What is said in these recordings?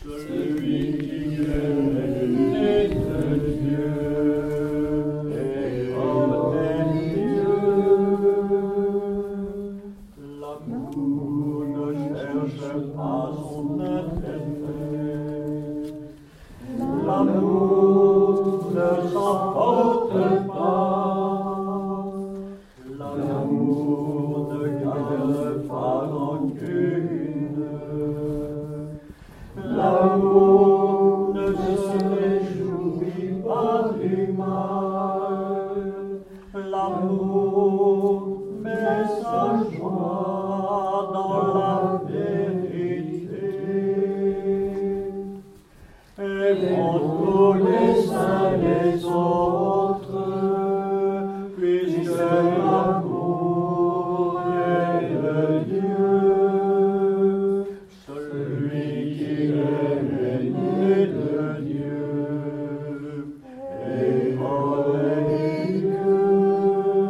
celui qui est né de Dieu et hors des dieux. L'amour ne cherche pas son intérêt. L'amour ne s'emporte pas. L'amour ne garde pas rancune. L'amour ne se réjouit pas du mal. L'amour met sa joie dans la vérité. Et pour tous les uns les autres, puisque l'amour est de Dieu, celui qui est né de Dieu et hors des dieux.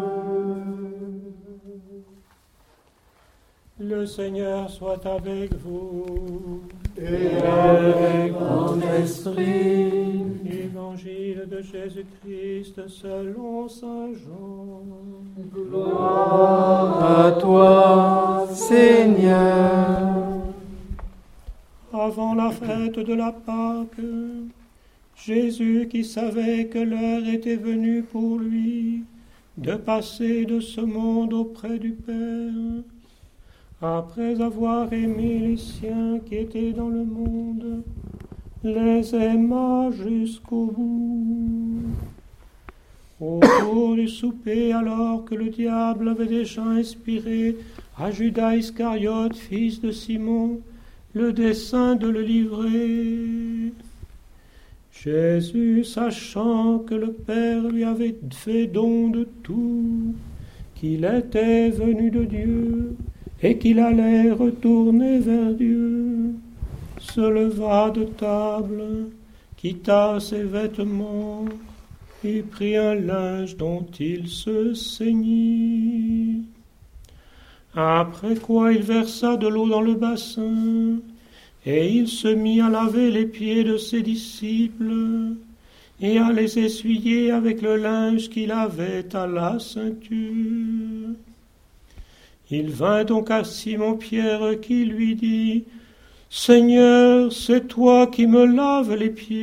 Le Seigneur soit avec vous. Et avec ton esprit. Évangile de Jésus-Christ selon saint Jean. Gloire à toi, Seigneur. Avant la fête de la Pâque, Jésus, qui savait que l'heure était venue pour lui de passer de ce monde auprès du Père, après avoir aimé les siens qui étaient dans le monde, les aima jusqu'au bout. Au cours du souper, alors que le diable avait déjà inspiré à Judas Iscariote, fils de Simon, le dessein de le livrer, Jésus, sachant que le Père lui avait fait don de tout, qu'il était venu de Dieu, et qu'il allait retourner vers Dieu, se leva de table, quitta ses vêtements, et prit un linge dont il se ceignit. Après quoi il versa de l'eau dans le bassin, et il se mit à laver les pieds de ses disciples, et à les essuyer avec le linge qu'il avait à la ceinture. Il vint donc à Simon-Pierre qui lui dit : « Seigneur, c'est toi qui me laves les pieds. »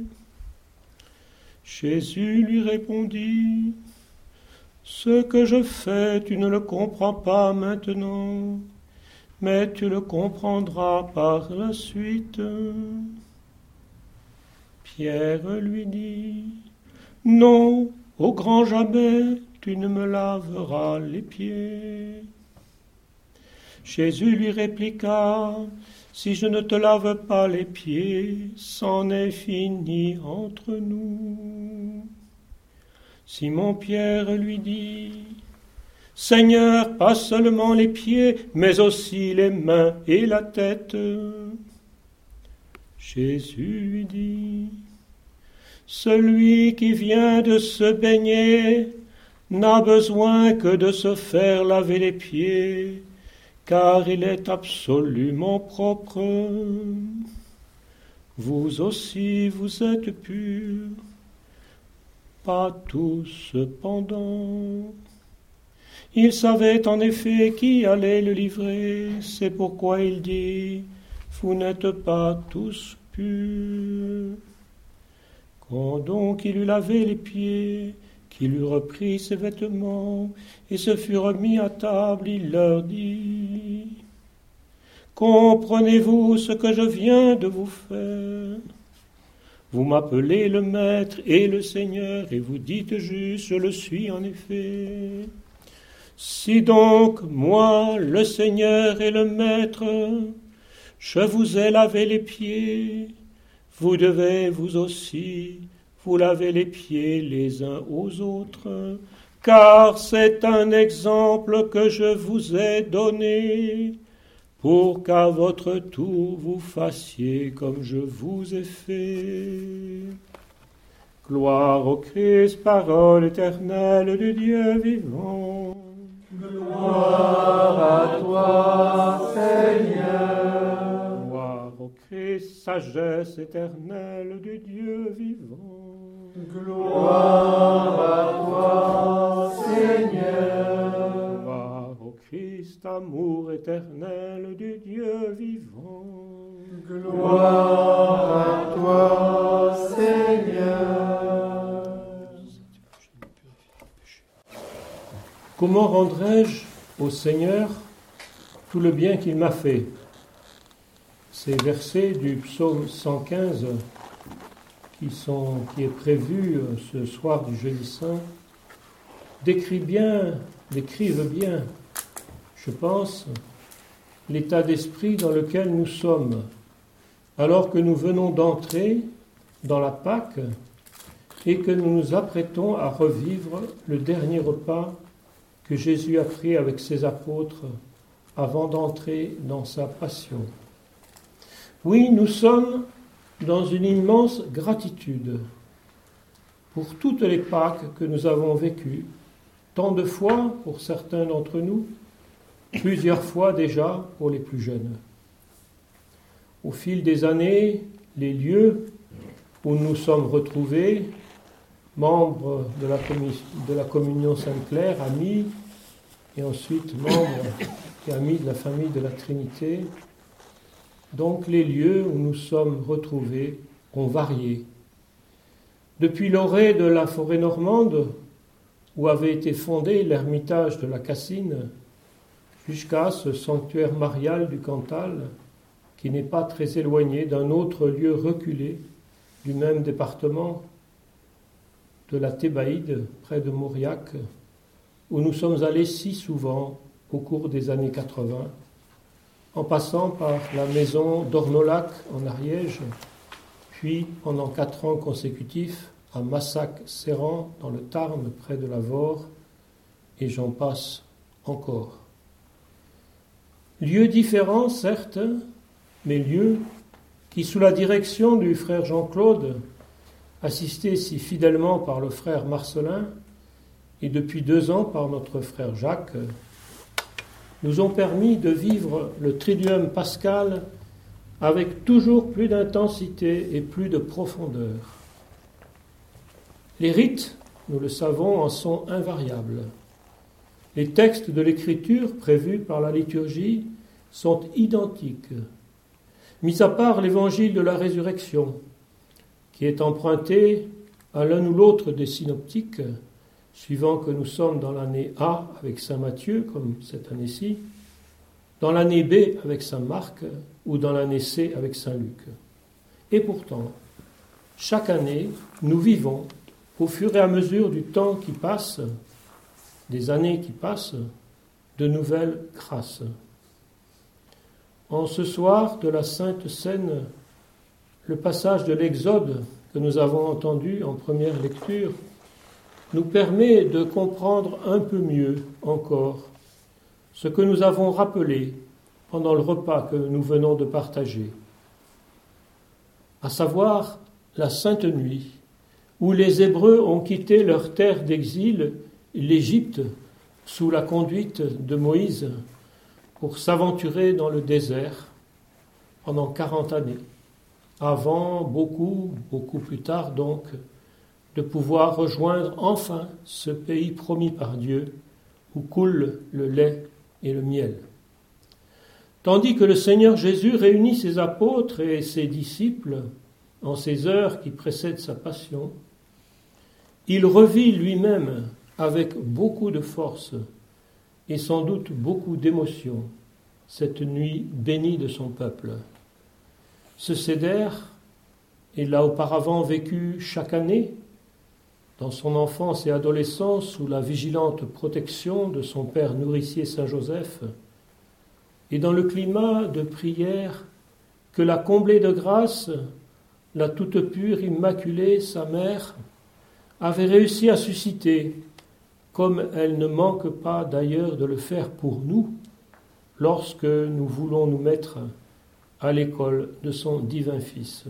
Jésus lui répondit : « Ce que je fais, tu ne le comprends pas maintenant, mais tu le comprendras par la suite. » Pierre lui dit : « Non, au grand jamais, tu ne me laveras les pieds. » Jésus lui répliqua : « Si je ne te lave pas les pieds, c'en est fini entre nous. » Simon-Pierre lui dit : « Seigneur, pas seulement les pieds, mais aussi les mains et la tête. » Jésus lui dit : « Celui qui vient de se baigner n'a besoin que de se faire laver les pieds, car il est absolument propre. Vous aussi, vous êtes purs, pas tous cependant. » Il savait en effet qui allait le livrer, c'est pourquoi il dit : « Vous n'êtes pas tous purs. » Quand donc il eut lavé les pieds, qu'il eut repris ses vêtements et se fut remis à table, il leur dit : « Comprenez-vous ce que je viens de vous faire ? Vous m'appelez le Maître et le Seigneur, et vous dites juste : je le suis en effet. Si donc, moi, le Seigneur et le Maître, je vous ai lavé les pieds, vous devez vous aussi vous laver les pieds les uns aux autres, car c'est un exemple que je vous ai donné, pour qu'à votre tour vous fassiez comme je vous ai fait. Gloire au Christ, parole éternelle du Dieu vivant. Gloire à toi, Seigneur. Gloire au Christ, sagesse éternelle du Dieu vivant. Gloire à toi, Seigneur. Gloire au Christ, amour éternel du Dieu vivant. Gloire à toi, Seigneur. Comment rendrai-je au Seigneur tout le bien qu'il m'a fait? Ces versets du psaume 115 qui est prévu ce soir du Jeudi Saint décrivent bien, je pense, l'état d'esprit dans lequel nous sommes alors que nous venons d'entrer dans la Pâque et que nous nous apprêtons à revivre le dernier repas que Jésus a pris avec ses apôtres avant d'entrer dans sa passion. Oui, nous sommes dans une immense gratitude pour toutes les Pâques que nous avons vécues, tant de fois pour certains d'entre nous, plusieurs fois déjà pour les plus jeunes. Au fil des années, les lieux où nous sommes retrouvés, membres de la communion Sainte-Claire, amis, et ensuite membres et amis de la famille de la Trinité, donc les lieux où nous sommes retrouvés ont varié. Depuis l'orée de la forêt normande, où avait été fondé l'ermitage de la Cassine, jusqu'à ce sanctuaire marial du Cantal, qui n'est pas très éloigné d'un autre lieu reculé du même département, de la Thébaïde, près de Mauriac, où nous sommes allés si souvent au cours des années 80, en passant par la maison d'Ornolac en Ariège, puis pendant 4 ans consécutifs à Massac-Serran dans le Tarn, près de la Vore, et j'en passe encore. Lieux différents, certes, mais lieux qui, sous la direction du frère Jean-Claude, assisté si fidèlement par le frère Marcelin, et depuis 2 ans par notre frère Jacques, nous ont permis de vivre le Triduum pascal avec toujours plus d'intensité et plus de profondeur. Les rites, nous le savons, en sont invariables. Les textes de l'Écriture prévus par la liturgie sont identiques, mis à part l'évangile de la résurrection, qui est emprunté à l'un ou l'autre des synoptiques, suivant que nous sommes dans l'année A avec saint Matthieu, comme cette année-ci, dans l'année B avec saint Marc, ou dans l'année C avec saint Luc. Et pourtant, chaque année, nous vivons, au fur et à mesure du temps qui passe, des années qui passent, de nouvelles grâces. En ce soir de la Sainte Seine, le passage de l'Exode que nous avons entendu en première lecture nous permet de comprendre un peu mieux encore ce que nous avons rappelé pendant le repas que nous venons de partager, à savoir la Sainte Nuit, où les Hébreux ont quitté leur terre d'exil, l'Égypte, sous la conduite de Moïse, pour s'aventurer dans le désert pendant 40 années, avant, beaucoup plus tard donc, de pouvoir rejoindre enfin ce pays promis par Dieu, où coule le lait et le miel. Tandis que le Seigneur Jésus réunit ses apôtres et ses disciples en ces heures qui précèdent sa passion, il revit lui-même avec beaucoup de force et sans doute beaucoup d'émotion cette nuit bénie de son peuple. Ce Seder, il l'a auparavant vécu chaque année, dans son enfance et adolescence, sous la vigilante protection de son père nourricier Saint Joseph, et dans le climat de prière que la comblée de grâce, la toute pure, immaculée, sa mère, avait réussi à susciter, comme elle ne manque pas d'ailleurs de le faire pour nous, lorsque nous voulons nous mettre à l'école de son divin Fils.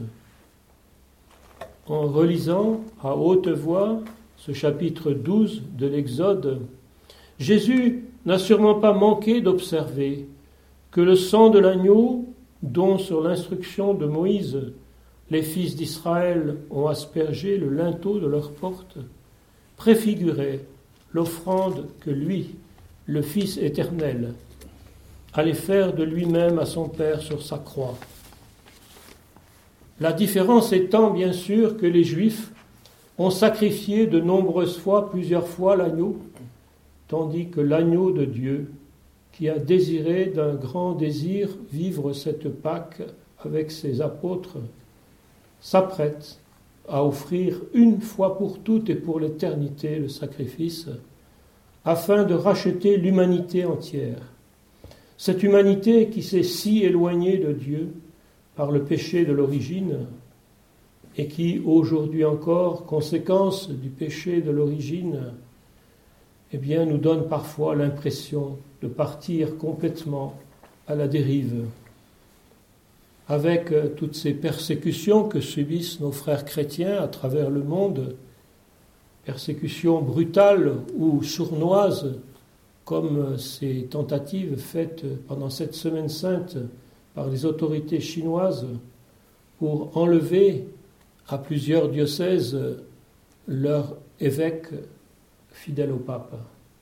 En relisant à haute voix ce chapitre 12 de l'Exode, Jésus n'a sûrement pas manqué d'observer que le sang de l'agneau dont sur l'instruction de Moïse, les fils d'Israël ont aspergé le linteau de leurs portes, préfigurait l'offrande que lui, le Fils éternel, allait faire de lui-même à son Père sur sa croix. La différence étant bien sûr que les Juifs ont sacrifié de nombreuses fois, plusieurs fois l'agneau, tandis que l'agneau de Dieu, qui a désiré d'un grand désir vivre cette Pâque avec ses apôtres, s'apprête à offrir une fois pour toutes et pour l'éternité le sacrifice, afin de racheter l'humanité entière. Cette humanité qui s'est si éloignée de Dieu par le péché de l'origine, et qui, aujourd'hui encore, conséquence du péché de l'origine, nous donne parfois l'impression de partir complètement à la dérive, avec toutes ces persécutions que subissent nos frères chrétiens à travers le monde, persécutions brutales ou sournoises, comme ces tentatives faites pendant cette semaine sainte par les autorités chinoises pour enlever à plusieurs diocèses leur évêque fidèle au pape.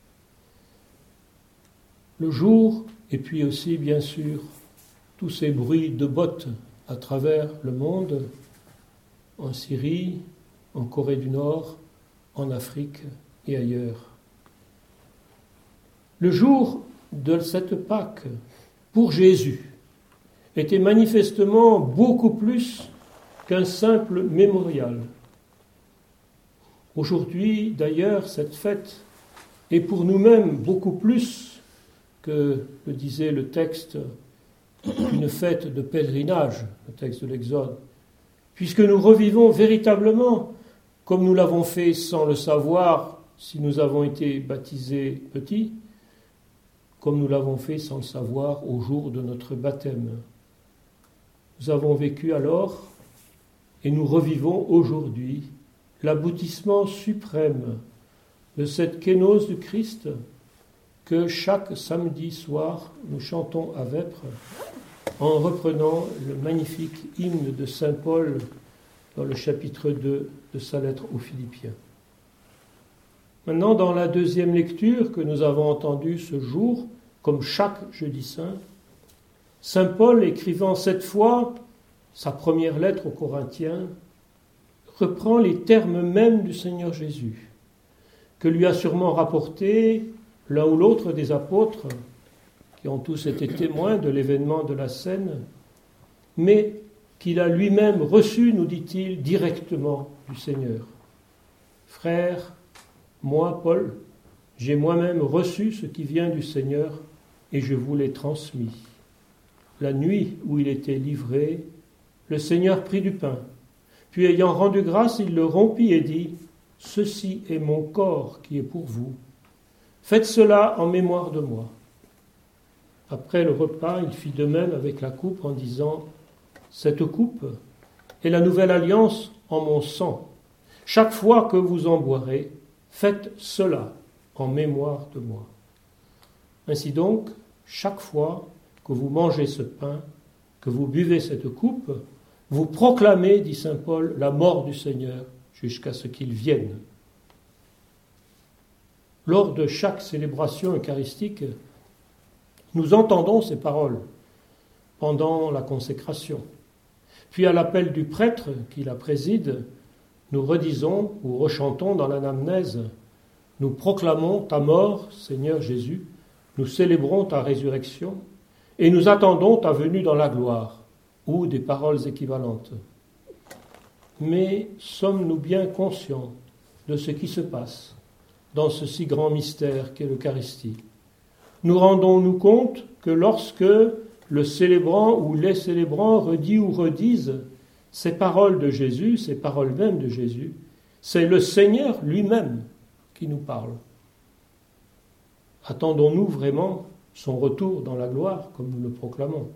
Le jour, et puis aussi bien sûr tous ces bruits de bottes à travers le monde, en Syrie, en Corée du Nord, en Afrique et ailleurs. Le jour de cette Pâque, pour Jésus, était manifestement beaucoup plus qu'un simple mémorial. Aujourd'hui, d'ailleurs, cette fête est pour nous-mêmes beaucoup plus que, le disait le texte, une fête de pèlerinage, le texte de l'Exode, puisque nous revivons véritablement, comme nous l'avons fait sans le savoir si nous avons été baptisés petits, comme nous l'avons fait sans le savoir au jour de notre baptême. Nous avons vécu alors, et nous revivons aujourd'hui, l'aboutissement suprême de cette kénose du Christ que chaque samedi soir nous chantons à vêpres en reprenant le magnifique hymne de saint Paul dans le chapitre 2 de sa lettre aux Philippiens. Maintenant, dans la deuxième lecture que nous avons entendue ce jour, comme chaque jeudi saint, saint Paul, écrivant cette fois sa première lettre aux Corinthiens, reprend les termes mêmes du Seigneur Jésus, que lui a sûrement rapporté l'un ou l'autre des apôtres, qui ont tous été témoins de l'événement de la scène, mais qu'il a lui-même reçu, nous dit-il, directement du Seigneur. Frères, moi, Paul, j'ai moi-même reçu ce qui vient du Seigneur et je vous l'ai transmis. La nuit où il était livré, le Seigneur prit du pain, puis ayant rendu grâce, il le rompit et dit « Ceci est mon corps qui est pour vous. Faites cela en mémoire de moi. » Après le repas, il fit de même avec la coupe en disant « Cette coupe est la nouvelle alliance en mon sang. Chaque fois que vous en boirez, faites cela en mémoire de moi. » Ainsi donc, chaque fois que vous mangez ce pain, que vous buvez cette coupe, vous proclamez, dit saint Paul, la mort du Seigneur jusqu'à ce qu'il vienne. Lors de chaque célébration eucharistique, nous entendons ces paroles pendant la consécration. Puis à l'appel du prêtre qui la préside, nous redisons ou rechantons dans l'anamnèse « Nous proclamons ta mort, Seigneur Jésus, nous célébrons ta résurrection et nous attendons ta venue dans la gloire » ou des paroles équivalentes. Mais sommes-nous bien conscients de ce qui se passe dans ce si grand mystère qu'est l'Eucharistie? Nous rendons-nous compte que lorsque le célébrant ou les célébrants redit ou redisent ces paroles de Jésus, ces paroles mêmes de Jésus, c'est le Seigneur lui-même qui nous parle. Attendons-nous vraiment son retour dans la gloire, comme nous le proclamons?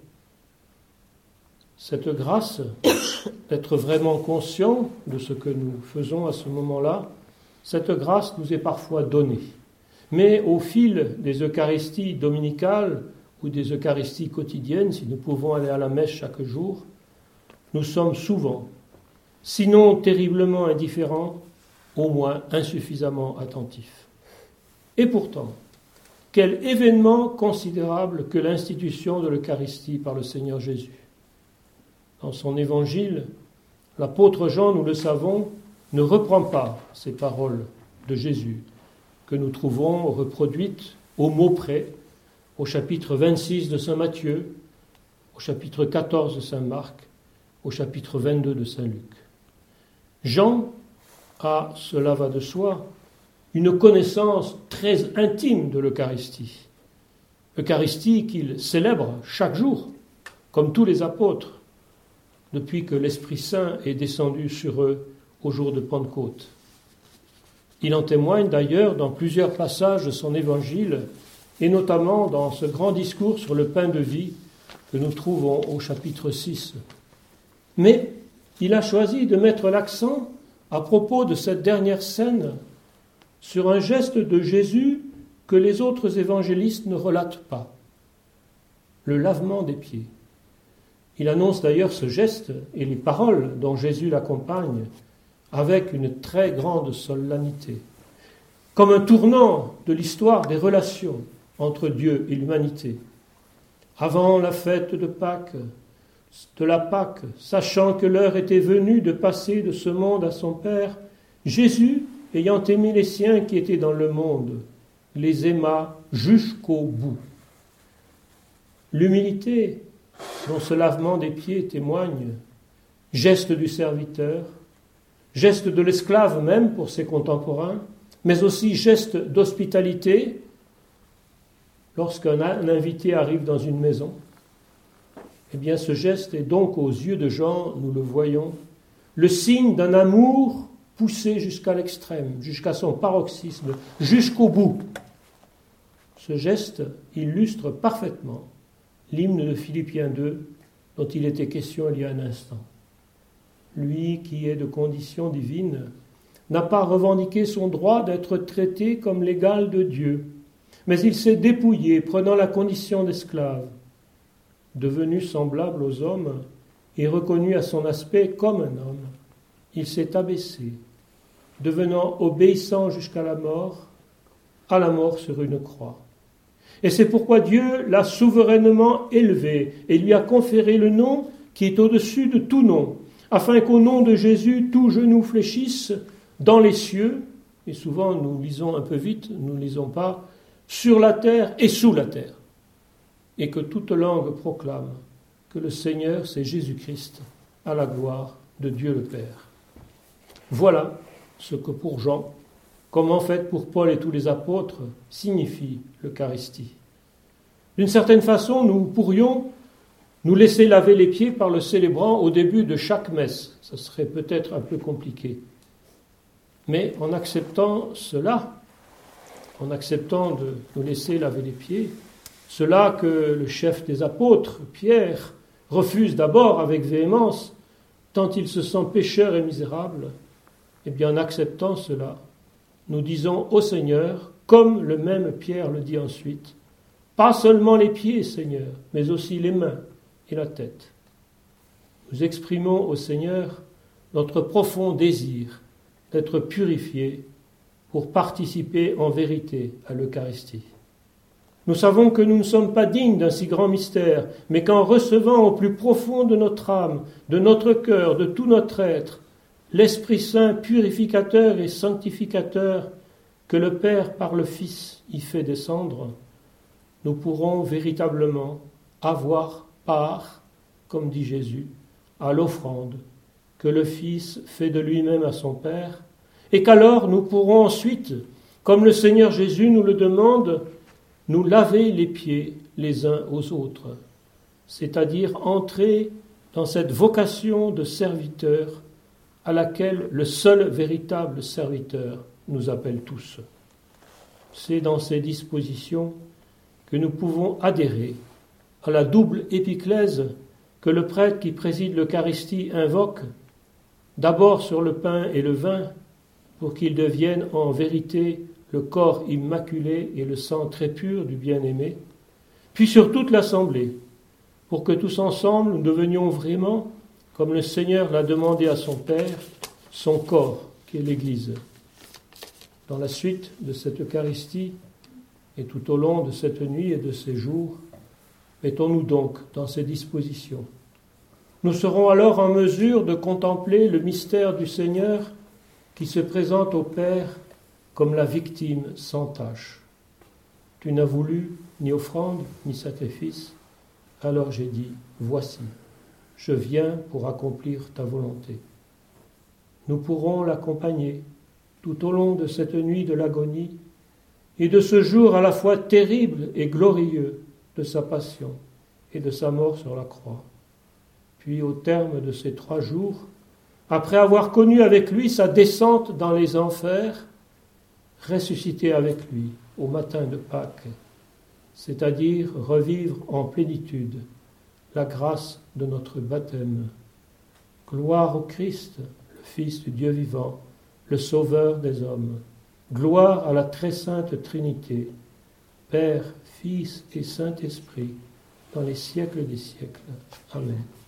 Cette grâce d'être vraiment conscient de ce que nous faisons à ce moment-là, cette grâce nous est parfois donnée. Mais au fil des Eucharisties dominicales, ou des Eucharisties quotidiennes, si nous pouvons aller à la messe chaque jour, nous sommes souvent, sinon terriblement indifférents, au moins insuffisamment attentifs. Et pourtant, quel événement considérable que l'institution de l'Eucharistie par le Seigneur Jésus. Dans son évangile, l'apôtre Jean, nous le savons, ne reprend pas ces paroles de Jésus, que nous trouvons reproduites au mot près, au chapitre 26 de saint Matthieu, au chapitre 14 de saint Marc, au chapitre 22 de saint Luc. Jean a, cela va de soi, une connaissance très intime de l'Eucharistie. Eucharistie qu'il célèbre chaque jour, comme tous les apôtres, depuis que l'Esprit Saint est descendu sur eux au jour de Pentecôte. Il en témoigne d'ailleurs dans plusieurs passages de son évangile, et notamment dans ce grand discours sur le pain de vie que nous trouvons au chapitre 6. Mais il a choisi de mettre l'accent à propos de cette dernière scène sur un geste de Jésus que les autres évangélistes ne relatent pas, le lavement des pieds. Il annonce d'ailleurs ce geste et les paroles dont Jésus l'accompagne avec une très grande solennité, comme un tournant de l'histoire des relations entre Dieu et l'humanité. Avant la fête de la Pâque, sachant que l'heure était venue de passer de ce monde à son Père, Jésus, ayant aimé les siens qui étaient dans le monde, les aima jusqu'au bout. L'humilité dont ce lavement des pieds témoigne, geste du serviteur, geste de l'esclave même pour ses contemporains, mais aussi geste d'hospitalité lorsqu'un invité arrive dans une maison. Eh bien, ce geste est donc, aux yeux de Jean, nous le voyons, le signe d'un amour poussé jusqu'à l'extrême, jusqu'à son paroxysme, jusqu'au bout. Ce geste illustre parfaitement l'hymne de Philippiens 2 dont il était question il y a un instant. Lui qui est de condition divine n'a pas revendiqué son droit d'être traité comme l'égal de Dieu, mais il s'est dépouillé, prenant la condition d'esclave. Devenu semblable aux hommes et reconnu à son aspect comme un homme, il s'est abaissé, devenant obéissant jusqu'à la mort sur une croix. Et c'est pourquoi Dieu l'a souverainement élevé et lui a conféré le nom qui est au-dessus de tout nom, afin qu'au nom de Jésus, tout genou fléchisse dans les cieux, et souvent nous lisons un peu vite, nous ne lisons pas, sur la terre et sous la terre, et que toute langue proclame que le Seigneur, c'est Jésus-Christ, à la gloire de Dieu le Père. Voilà ce que pour Jean, comme en fait pour Paul et tous les apôtres, signifie l'Eucharistie. D'une certaine façon, nous pourrions nous laisser laver les pieds par le célébrant au début de chaque messe. Ce serait peut-être un peu compliqué. Mais en acceptant cela, en acceptant de nous laisser laver les pieds, cela que le chef des apôtres, Pierre, refuse d'abord avec véhémence, tant il se sent pécheur et misérable, eh bien en acceptant cela, nous disons au Seigneur, comme le même Pierre le dit ensuite, pas seulement les pieds, Seigneur, mais aussi les mains et la tête. Nous exprimons au Seigneur notre profond désir d'être purifiés pour participer en vérité à l'Eucharistie. Nous savons que nous ne sommes pas dignes d'un si grand mystère, mais qu'en recevant au plus profond de notre âme, de notre cœur, de tout notre être, l'Esprit Saint purificateur et sanctificateur que le Père par le Fils y fait descendre, nous pourrons véritablement avoir part, comme dit Jésus, à l'offrande que le Fils fait de lui-même à son Père, et qu'alors nous pourrons ensuite, comme le Seigneur Jésus nous le demande, nous laver les pieds les uns aux autres, c'est-à-dire entrer dans cette vocation de serviteur à laquelle le seul véritable serviteur nous appelle tous. C'est dans ces dispositions que nous pouvons adhérer à la double épiclèse que le prêtre qui préside l'Eucharistie invoque, d'abord sur le pain et le vin, pour qu'ils deviennent en vérité le corps immaculé et le sang très pur du bien-aimé, puis sur toute l'assemblée, pour que tous ensemble nous devenions vraiment, comme le Seigneur l'a demandé à son Père, son corps, qui est l'Église. Dans la suite de cette Eucharistie, et tout au long de cette nuit et de ces jours, mettons-nous donc dans ces dispositions. Nous serons alors en mesure de contempler le mystère du Seigneur qui se présente au Père comme la victime sans tache. Tu n'as voulu ni offrande ni sacrifice, alors j'ai dit, voici, je viens pour accomplir ta volonté. Nous pourrons l'accompagner tout au long de cette nuit de l'agonie et de ce jour à la fois terrible et glorieux de sa passion et de sa mort sur la croix. Puis au terme de ces 3 jours, après avoir connu avec lui sa descente dans les enfers, ressusciter avec lui au matin de Pâques, c'est-à-dire revivre en plénitude la grâce de notre baptême. Gloire au Christ, le Fils du Dieu vivant, le Sauveur des hommes. Gloire à la très sainte Trinité, Père, Fils et Saint-Esprit, dans les siècles des siècles. Amen.